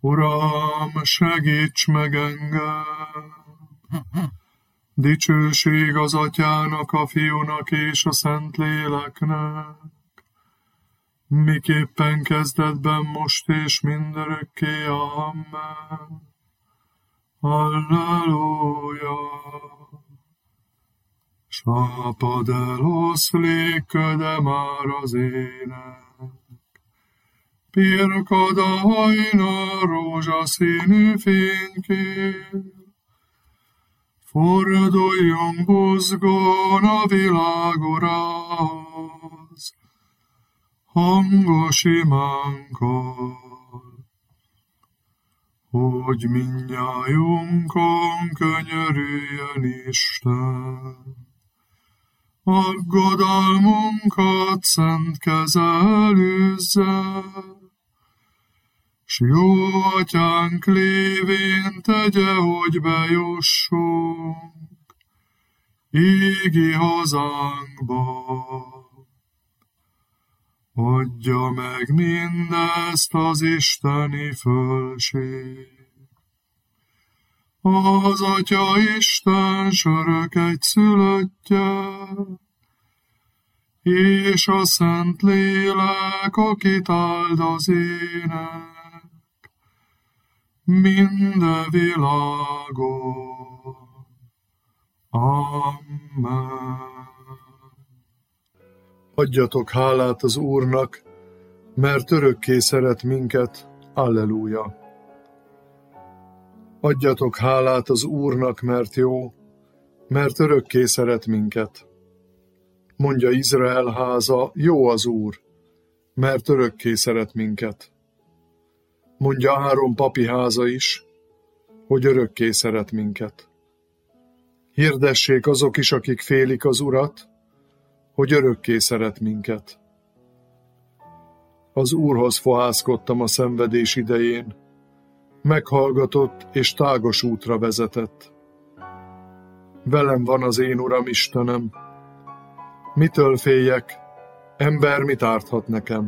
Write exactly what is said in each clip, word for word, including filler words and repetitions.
Uram, segíts meg engem! Dicsőség az Atyának, a Fiúnak és a Szentléleknek, miképpen kezdetben, most és mindörökké. Amen. Halleluja! Sápad eloszlik, köde már az ének, pirkad a hajnal rózsaszínű fénykér. Forduljunk buzgón a világ urához, hangos imánkkal, hogy mindnyájunkon könyörüljön Isten. Aggodalmunkat szent kezel üzze, s jó Atyánk lévén tegye, hogy bejussunk ígi hazánkba. Adja meg mindezt az isteni fölség. Az Atya Isten s örök egyszülöttje, és a Szentlélek, akit áld az ének minden világon. Amen. Adjatok hálát az Úrnak, mert örökké szeret minket. Alleluja. Adjatok hálát az Úrnak, mert jó, mert örökké szeret minket. Mondja Izrael háza, jó az Úr, mert örökké szeret minket. Mondja Áron papi háza is, hogy örökké szeret minket. Hirdessék azok is, akik félik az Urat, hogy örökké szeret minket. Az Úrhoz fohászkodtam a szenvedés idején, meghallgatott és tágos útra vezetett. Velem van az én Uram Istenem, mitől féljek, ember mit árthat nekem?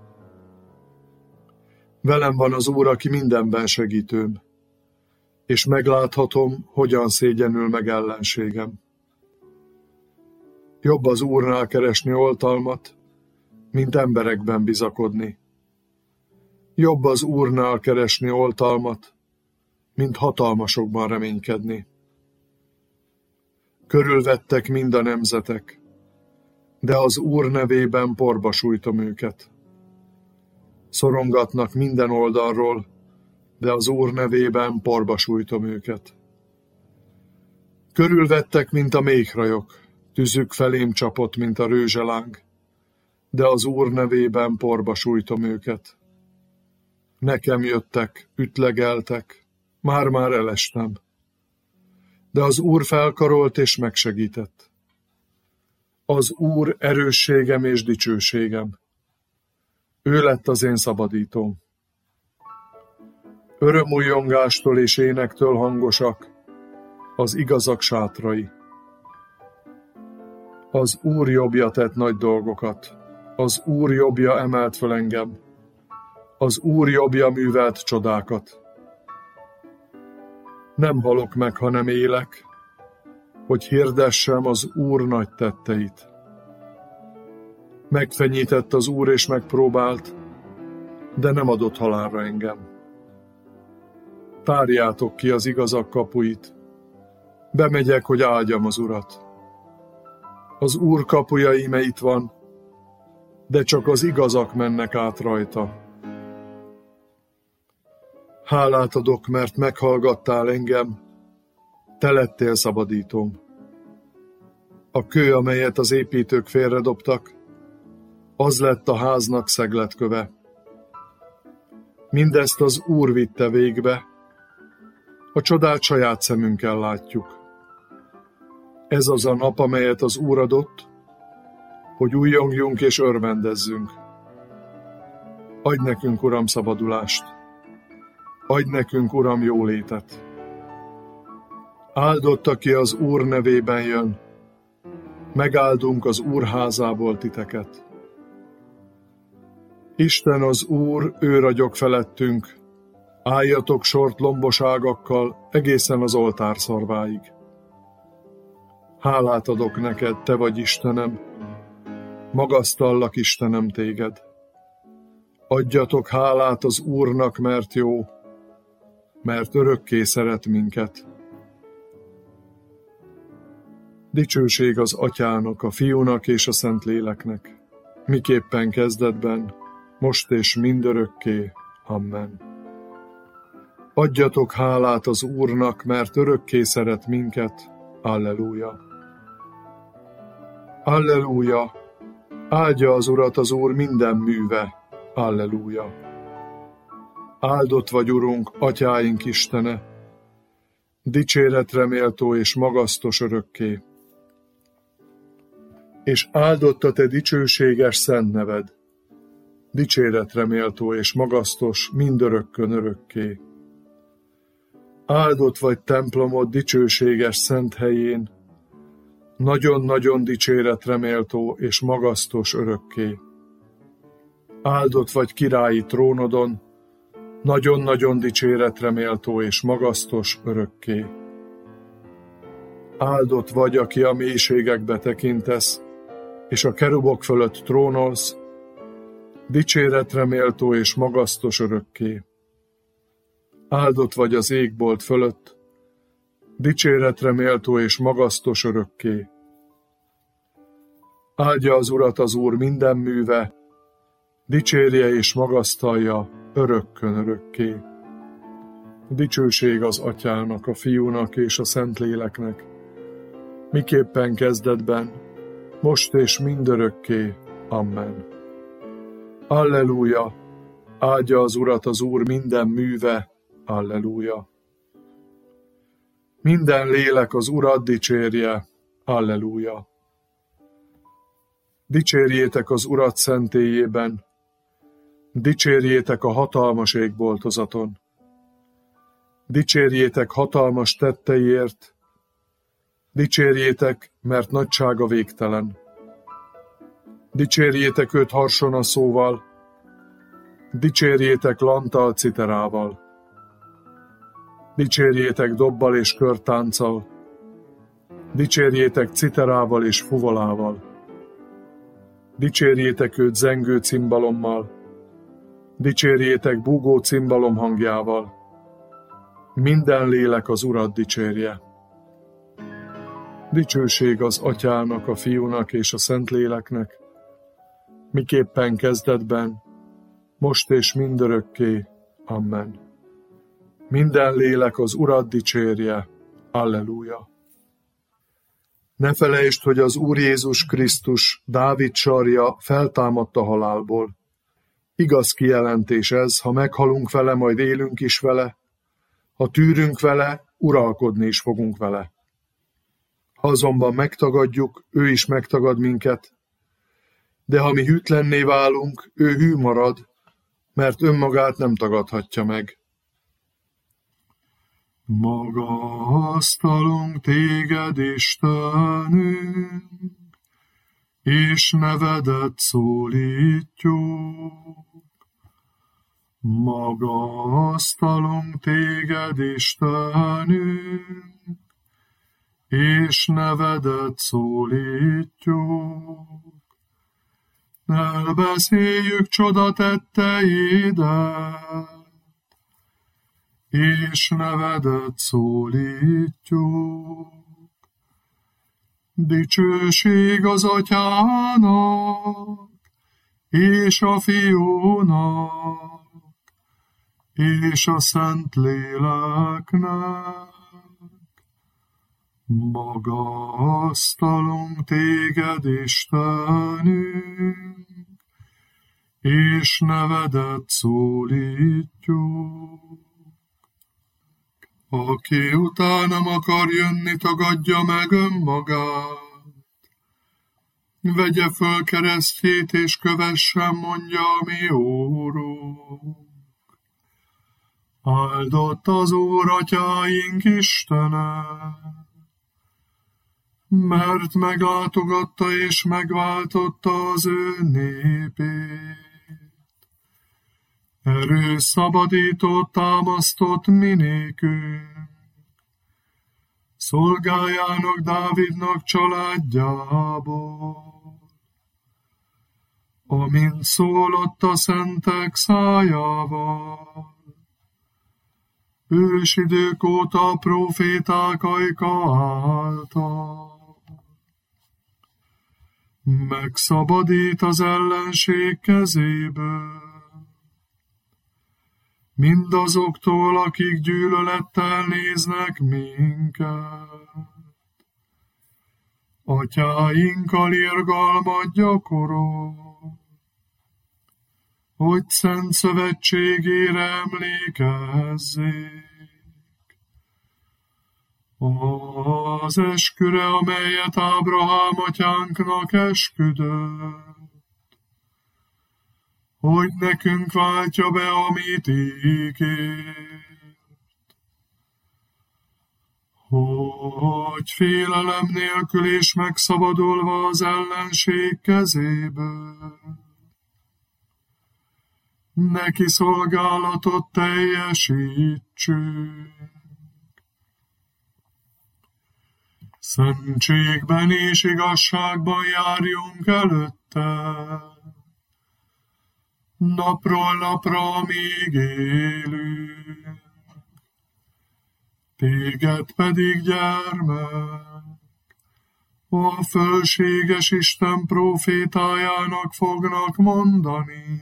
Velem van az Úr, aki mindenben segítőm, és megláthatom, hogyan szégyenül meg ellenségem. Jobb az Úrnál keresni oltalmat, mint emberekben bizakodni. Jobb az Úrnál keresni oltalmat, mint hatalmasokban reménykedni. Körülvettek mind a nemzetek, de az Úr nevében porba sújtom őket. Szorongatnak minden oldalról, de az Úr nevében porba sújtom őket. Körülvettek, mint a méhrajok, tüzük felém csapott, mint a rőzseláng, de az Úr nevében porba sújtom őket. Nekem jöttek, ütlegeltek, már-már elestem, de az Úr felkarolt és megsegített. Az Úr erősségem és dicsőségem. Ő lett az én szabadítóm. Örömújjongástól és énektől hangosak az igazak sátrai. Az Úr jobbja tett nagy dolgokat, az Úr jobbja emelt föl engem, az Úr jobbja művelt csodákat. Nem halok meg, hanem élek, hogy hirdessem az Úr nagy tetteit. Megfenyített az Úr és megpróbált, de nem adott halálra engem. Tárjátok ki az igazak kapuit, bemegyek, hogy áldjam az Urat. Az Úr kapuja íme itt van, de csak az igazak mennek át rajta. Hálát adok, mert meghallgattál engem, te lettél szabadítóm. A kő, amelyet az építők félredobtak, az lett a háznak szegletköve. Mindezt az Úr vitte végbe, a csodát saját szemünkkel látjuk. Ez az a nap, amelyet az Úr adott, hogy újjongjunk és örvendezzünk. Adj nekünk, Uram, szabadulást! Adj nekünk, Uram, jólétet! Áldott, aki az Úr nevében jön, megáldunk az Úr házából titeket. Isten az Úr, ő ragyog felettünk, Álljatok sort lomboságakkal egészen az oltár szarváig. Hálát adok neked, te vagy Istenem, magasztallak Istenem téged. Adjatok hálát az Úrnak, mert jó, mert örökké szeret minket. Dicsőség az Atyának, a Fiúnak és a Szentléleknek, miképpen kezdetben, most és mindörökké. Amen. Adjatok hálát az Úrnak, mert örökké szeret minket. Alleluja. Alleluja. Áldja az Urat az Úr minden műve. Alleluja. Áldott vagy, Urunk, Atyáink Istene, dicséretre méltó és magasztos örökké. És áldott a te dicsőséges szent neved, dicséretre méltó és magasztos mindörökkön örökké. Áldott vagy templomod dicsőséges szent helyén, nagyon-nagyon dicséretre méltó és magasztos örökké. Áldott vagy királyi trónodon, nagyon-nagyon dicséretre méltó és magasztos örökké. Áldott vagy, aki a mélységekbe tekintesz, és a kerubok fölött trónolsz, dicséretre méltó és magasztos örökké. Áldott vagy az égbolt fölött, dicséretre méltó és magasztos örökké. Áldja az Urat az Úr minden műve, dicsérje és magasztalja örökkön örökké. Dicsőség az Atyának, a Fiúnak és a Szentléleknek, miképpen kezdetben, most és mindörökké. Amen. Alleluja! Áldja az Urat az Úr minden műve. Alleluja! Minden lélek az Urat dicsérje. Alleluja! Dicsérjétek az Urat szentélyében, dicsérjétek a hatalmas égboltozaton. Dicsérjétek hatalmas tetteiért, dicsérjétek, mert nagysága végtelen. Dicsérjétek őt harsonaszóval, dicsérjétek lanttal, citerával. Dicsérjétek dobbal és körtánccal, dicsérjétek citerával és fuvolával. Dicsérjétek őt zengő cimbalommal, dicsérjétek búgó cimbalom hangjával. Minden lélek az Urat dicsérje. Dicsőség az Atyának, a Fiúnak és a Szentléleknek, miképpen kezdetben, most és mindörökké. Amen. Minden lélek az Urat dicsérje. Alleluja. Ne felejtsd, hogy az Úr Jézus Krisztus, Dávid sarja feltámadt a halálból. Igaz kijelentés ez, ha meghalunk vele, majd élünk is vele, ha tűrünk vele, uralkodni is fogunk vele. Ha azonban megtagadjuk, ő is megtagad minket, de ha mi hűtlenné válunk, ő hű marad, mert önmagát nem tagadhatja meg. Magasztalunk téged, Istenünk, és nevedet szólítjuk. Magasztalunk téged, Istenünk, és nevedet szólítjuk. Elbeszéljük csodatetteidet, és nevedet szólítjuk. Dicsőség az Atyának, és a Fiúnak, és a Szentléleknek. Magasztalunk téged, Istenünk, és nevedet szólítjuk. Aki utánam akar jönni, tagadja meg önmagát. Vegye föl keresztjét, és kövessen, mondja a mi Úrunk. Áldott az Úr Atyáink Istene, mert meglátogatta és megváltotta az ő népét. Erő szabadított, támasztott minékünk, szolgájának Dávidnak családjából, amint szólott a szentek szájával. Ősidők óta a próféták ajka által. Megszabadít az ellenség kezéből, mindazoktól, akik gyűlölettel néznek minket. Atyáinkkal irgalmat gyakorol, hogy szent szövetségére emlékezzék. Az esküre, amelyet Ábrahám atyánknak esküdött, hogy nekünk váltja be, amit ígért, hogy félelem nélkül és megszabadulva az ellenség kezéből, neki szolgálatot teljesítsünk. Szentségben és igazságban járjunk előtte, napról napra, amíg élünk. Téged pedig, gyermek, a fölséges Isten prófétájának fognak mondani,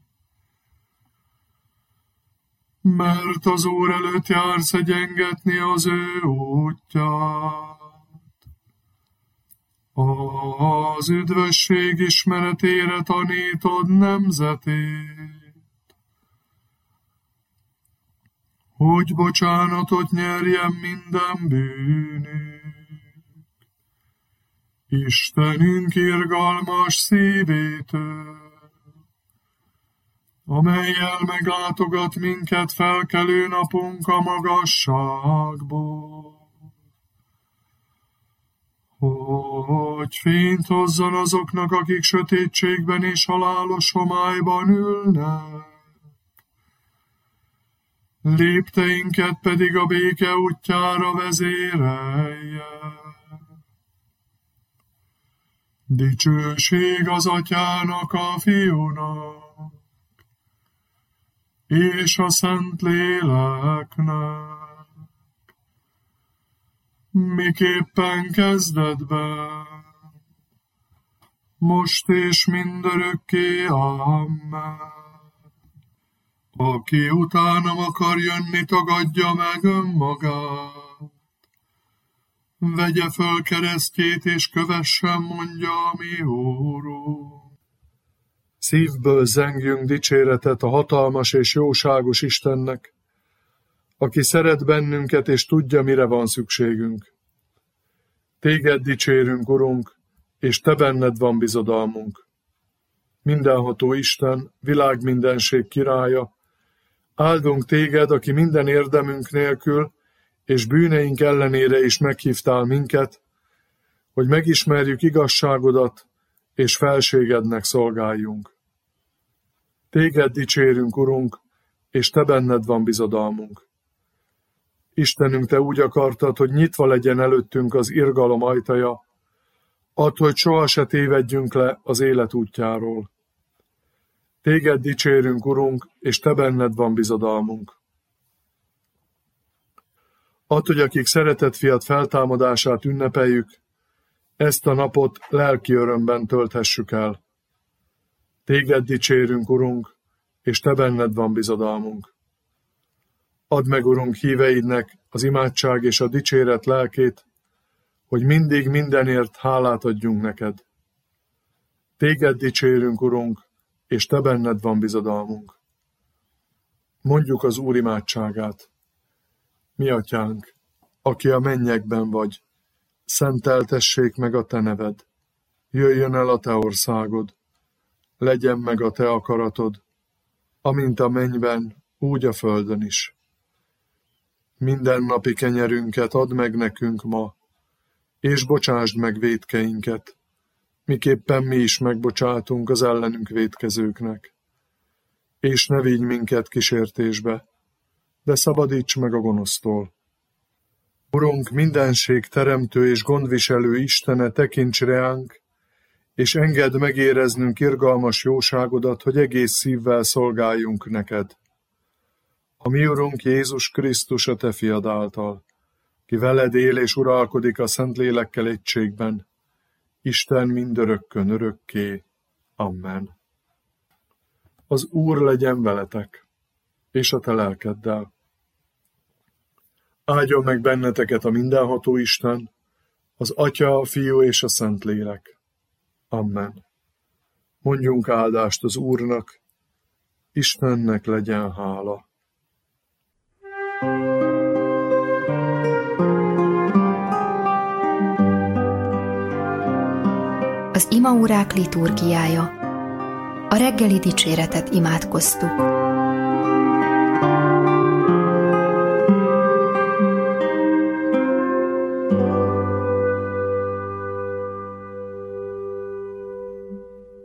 mert az Úr előtt jársz egyengetni az ő útját. Az üdvösség ismeretére tanítod nemzetét, hogy bocsánatot nyerjen minden bűnük. Istenünk irgalmas szívétől, amellyel meglátogat minket felkelő napunk a magasságból, hogy fényt hozzon azoknak, akik sötétségben és halálos homályban ülnek, lépteinket pedig a béke útjára vezérelje. Dicsőség az Atyának, a Fiúnak, és a Szentléleknek, miképpen kezdetben, most és mindörökké, amen. Aki utánam akar jönni, tagadja meg önmagát, vegye föl keresztjét és kövessen, mondja a mi Úrunk. Szívből zengjünk dicséretet a hatalmas és jóságos Istennek, aki szeret bennünket és tudja, mire van szükségünk. Téged dicsérünk, Urunk, és te benned van bizodalmunk. Mindenható Isten, világmindenség királya, áldunk téged, aki minden érdemünk nélkül és bűneink ellenére is meghívtál minket, hogy megismerjük igazságodat és felségednek szolgáljunk. Téged dicsérünk, Urunk, és te benned van bizodalmunk. Istenünk, te úgy akartad, hogy nyitva legyen előttünk az irgalom ajtaja, add, hogy soha se tévedjünk le az élet útjáról. Téged dicsérünk, Urunk, és te benned van bizodalmunk. Add, hogy akik szeretett fiat feltámadását ünnepeljük, ezt a napot lelki örömben tölthessük el. Téged dicsérünk, Urunk, és te benned van bizodalmunk. Add meg, Urunk, híveidnek az imádság és a dicséret lelkét, hogy mindig mindenért hálát adjunk neked. Téged dicsérünk, Urunk, és te benned van bizodalmunk. Mondjuk az Úr imádságát. Mi atyánk, aki a mennyekben vagy, szenteltessék meg a te neved. Jöjjön el a te országod, legyen meg a te akaratod, amint a mennyben, úgy a földön is. Mindennapi kenyerünket add meg nekünk ma, és bocsásd meg vétkeinket, miképpen mi is megbocsátunk az ellenünk vétkezőknek. és ne vigy minket kísértésbe, de szabadíts meg a gonosztól. Urunk, mindenség teremtő és gondviselő Istene, tekints reánk, és engedd megéreznünk irgalmas jóságodat, hogy egész szívvel szolgáljunk neked. A mi Urunk Jézus Krisztus a te fiad által, ki veled él és uralkodik a Szentlélekkel egységben, Isten mindörökkön örökké. Amen. Az Úr legyen veletek, és a te lelkeddel. Áldjon meg benneteket a mindenható Isten, az Atya, a Fiú és a Szentlélek. Amen. Mondjunk áldást az Úrnak, Istennek legyen hála. Az imaórák liturgiája. A reggeli dicséretet imádkoztuk.